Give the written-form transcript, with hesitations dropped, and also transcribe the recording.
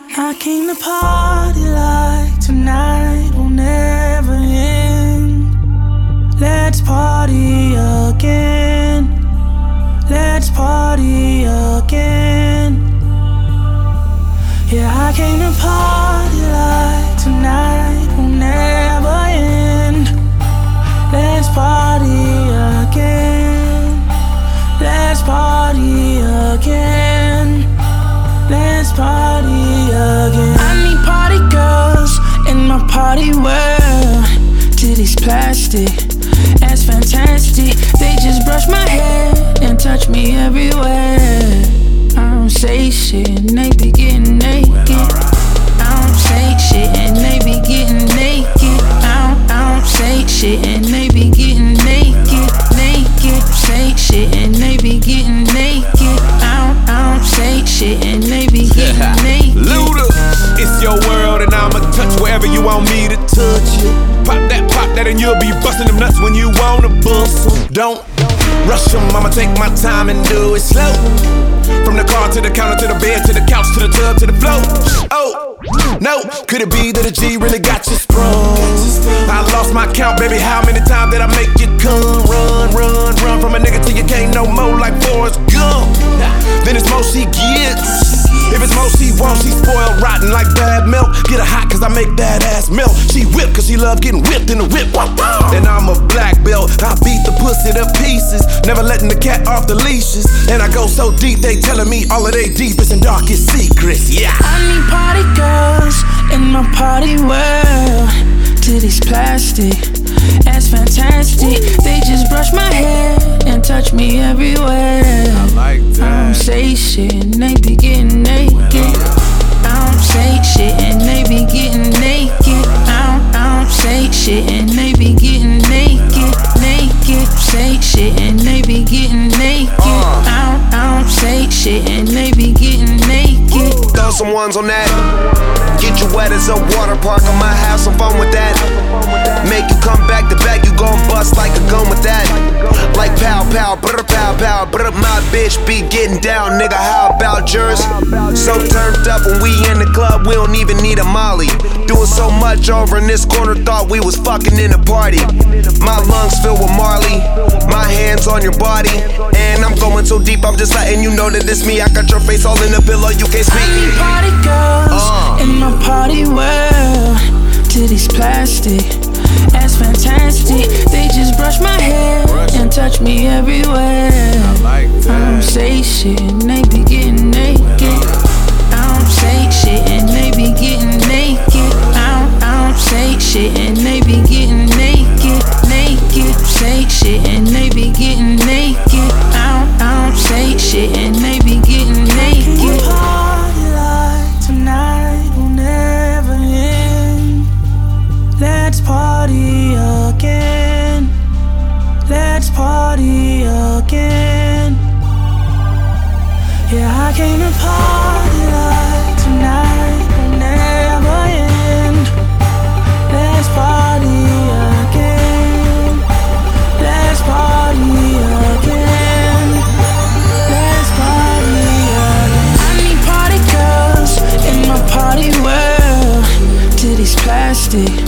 I came to party like tonight will never end. Let's party again. Let's party again. Yeah, I came to party like tonight will never end. Let's party again. Let's party again. Let's party again. I need party girls in my party world. Titties plastic, ass fantastic. They just brush my hair and touch me everywhere. I don't say shit and they be getting naked. I don't say shit and they be getting naked. I don't say shit and they be getting naked. Naked, say shit and they be getting naked. I don't say shit and they be getting naked. Luda, it's your world and I'ma touch wherever you want me to touch it. Pop that and you'll be busting them nuts when you wanna bust them. Don't rush them, I'ma take my time and do it slow. From the car to the counter to the bed to the couch to the tub to the floor. Oh, no, could it be that a G really got you sprung? I lost my count, baby, how many times did I make you come? Run from a nigga till you can't no more like Forrest Gump. Then it's more she gets. If it's more she wants, she spoiled rotten like bad milk. Get her hot cause I make that ass melt. She whip cause she love getting whipped in the whip. And I'm a black belt, I beat the pussy to pieces. Never letting the cat off the leashes. And I go so deep, they telling me all of their deepest and darkest secrets. Yeah, I need party girls in my party world. Titties plastic, ass fantastic. They just brush my hair and touch me everywhere. I like that. I don't say shit and they be getting naked. I don't say shit and they be getting naked. I don't say shit and they be getting naked. Naked, say shit and they be getting naked. I don't say shit and they be getting naked. Throw some ones on that. Get you wet as a water park, I might have some fun with that. Make you come back to back, you gon' bust like a gun with that. Like pow pow, brr pow pow, brr. My bitch be getting down, nigga, how about yours? So turned up when we in the club, we don't even need a molly. Doing so much over in this corner, thought we was fucking in a party. My lungs filled with Marley, my hands on your body. And I'm going so deep, I'm just letting you know that it's me. I got your face all in the pillow, you can't speak. I need party girls in my party world. Titties plastic, ass fantastic. They just brush my hair and touch me everywhere. I don't say shit and they be getting naked. I don't say shit and they be getting naked. I don't say shit and they be getting naked. Naked, say shit and they be getting naked. I don't say shit and they be getting naked. Party like tonight will never end. Let's party again. Let's party again. Yeah, I came to party like tonight will never end. Let's party again. Let's party again. Let's party again. I need party girls in my party world. Titties plastic,